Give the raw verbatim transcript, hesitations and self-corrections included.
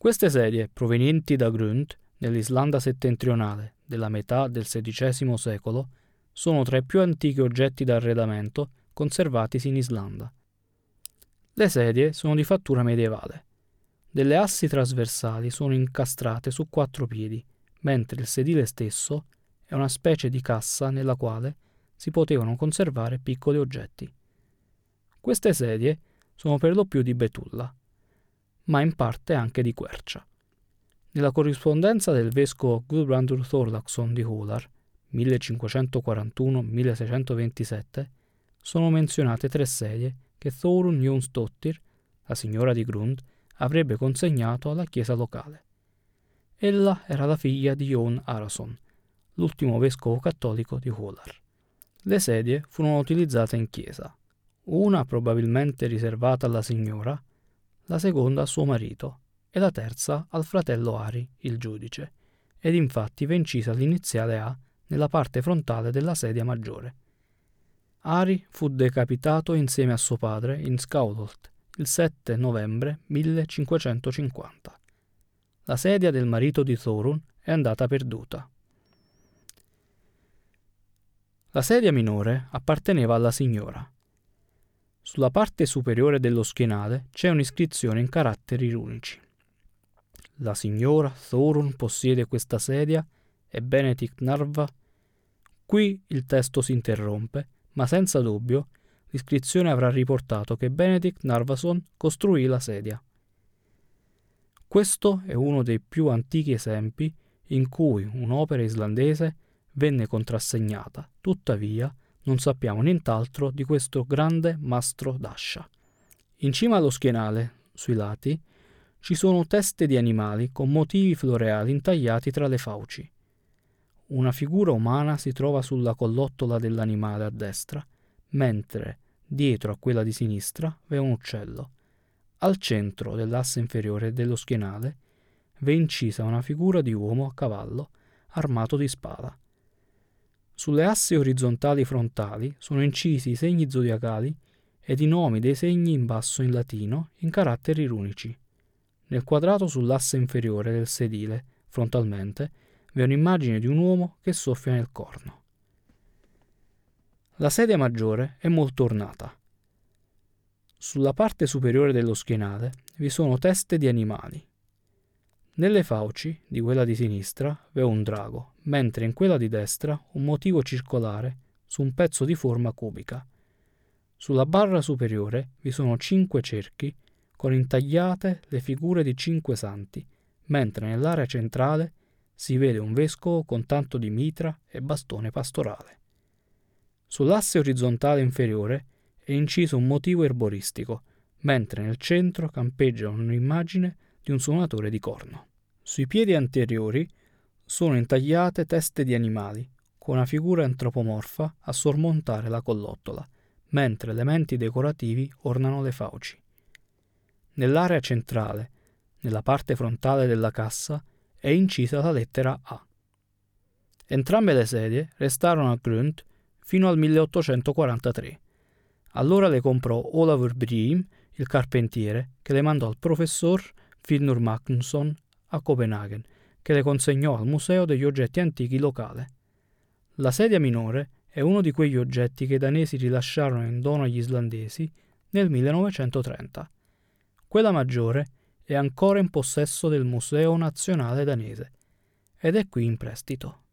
Queste sedie, provenienti da Grund, nell'Islanda settentrionale della metà del sedicesimo secolo, sono tra i più antichi oggetti d'arredamento conservatisi in Islanda. Le sedie sono di fattura medievale. Delle assi trasversali sono incastrate su quattro piedi, mentre il sedile stesso è una specie di cassa nella quale si potevano conservare piccoli oggetti. Queste sedie sono per lo più di betulla, ma in parte anche di quercia. Nella corrispondenza del vescovo Guðbrandur Thorlaksson di Hólar, millecinquecentoquarantuno milleseicentoventisette, sono menzionate tre sedie che Þórunn Jónsdóttir, la signora di Grund, avrebbe consegnato alla chiesa locale. Ella era la figlia di Jón Arason, l'ultimo vescovo cattolico di Hólar. Le sedie furono utilizzate in chiesa, una probabilmente riservata alla signora, la seconda a suo marito e la terza al fratello Ari, il giudice, ed infatti v'è incisa l'iniziale A nella parte frontale della sedia maggiore. Ari fu decapitato insieme a suo padre in Skálholt il sette novembre millecinquecentocinquanta. La sedia del marito di Þórunn è andata perduta. La sedia minore apparteneva alla signora. Sulla parte superiore dello schienale c'è un'iscrizione in caratteri runici. La signora Þórunn possiede questa sedia e Benedikt Narva. Qui il testo si interrompe, ma senza dubbio l'iscrizione avrà riportato che Benedikt Narvason costruì la sedia. Questo è uno dei più antichi esempi in cui un'opera islandese venne contrassegnata, tuttavia non sappiamo nient'altro di questo grande mastro d'ascia. In cima allo schienale, sui lati, ci sono teste di animali con motivi floreali intagliati tra le fauci. Una figura umana si trova sulla collottola dell'animale a destra, mentre dietro a quella di sinistra v'è un uccello. Al centro dell'asse inferiore dello schienale v'è incisa una figura di uomo a cavallo armato di spada. Sulle assi orizzontali frontali sono incisi i segni zodiacali ed i nomi dei segni in basso in latino in caratteri runici. Nel quadrato sull'asse inferiore del sedile, frontalmente, v'è un'immagine di un uomo che soffia nel corno. La sedia maggiore è molto ornata. Sulla parte superiore dello schienale vi sono teste di animali. Nelle fauci di quella di sinistra v'è un drago, mentre in quella di destra un motivo circolare su un pezzo di forma cubica. Sulla barra superiore vi sono cinque cerchi con intagliate le figure di cinque santi, mentre nell'area centrale si vede un vescovo con tanto di mitra e bastone pastorale. Sull'asse orizzontale inferiore è inciso un motivo erboristico, mentre nel centro campeggia un'immagine di un suonatore di corno. Sui piedi anteriori sono intagliate teste di animali, con una figura antropomorfa a sormontare la collottola, mentre elementi decorativi ornano le fauci. Nell'area centrale, nella parte frontale della cassa, è incisa la lettera A. Entrambe le sedie restarono a Grund fino al milleottocentoquarantatré. Allora le comprò Olavur Briem, il carpentiere, che le mandò al professor Finnur Magnusson a Copenaghen, che le consegnò al Museo degli oggetti antichi locale. La sedia minore è uno di quegli oggetti che i danesi rilasciarono in dono agli islandesi nel millenovecentotrenta. Quella maggiore è ancora in possesso del Museo Nazionale danese ed è qui in prestito.